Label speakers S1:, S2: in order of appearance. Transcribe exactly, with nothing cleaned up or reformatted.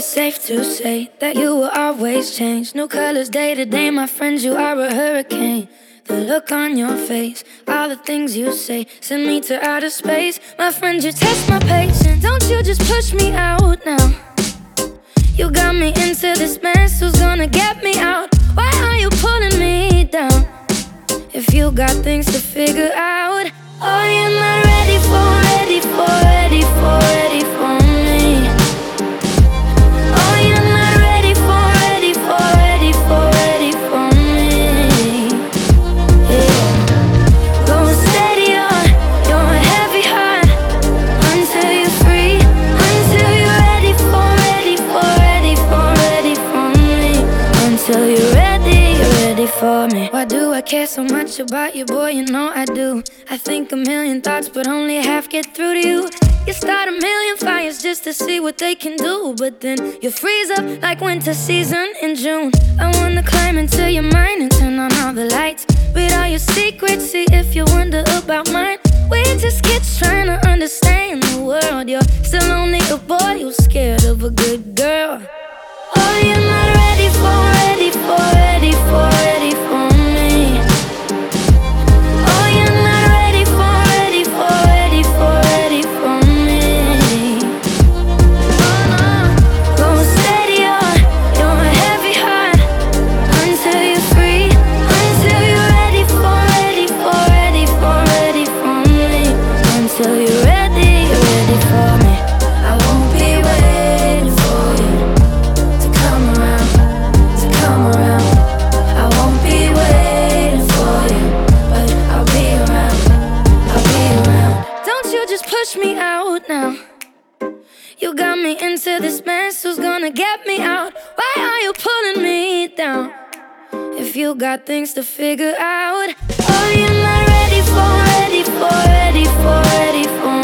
S1: safe to say that you will always change. New colors day to day, my friend, you are a hurricane. The look on your face, all the things you say, send me to outer space. My friend, you test my patience. Don't you just push me out now. You got me into this mess, who's gonna get me out? Why are you pulling me down? If you got things to figure out. Oh, you're not ready for, ready for, ready for, ready for me. Oh, you're not ready for, ready for, ready for, ready for me. Yeah. Go steady on your heavy heart until you're free, until you're ready for, ready for, ready for, ready for me. Until you're ready, you're ready for me. Why do I care so much about you, boy? You know I do. I think a million thoughts, but only half get through to you. You start a million fires just to see what they can do, but then you freeze up like winter season in June. I wanna climb into your mind and turn on all the lights, read all your secrets, see if you wonder about mine. We're just kids trying to understand the world. You're still only a boy who's scared of a good girl. Oh, you're not ready for, ready for, ready for, ready for me. Oh, you're not ready for, ready for, ready for, ready for me. Oh no, go steady on your heavy heart until you're free, until you're ready for, ready for, ready for, ready for me. Until you're ready, you're ready for me. I won't be waiting for you to come around, to come around. I won't be waiting for you, but I'll be around, I'll be around. Don't you just push me out now. You got me into this mess, who's gonna get me out? Why are you pulling me down? If you got things to figure out. Oh, you're not ready for, ready for, ready for, ready for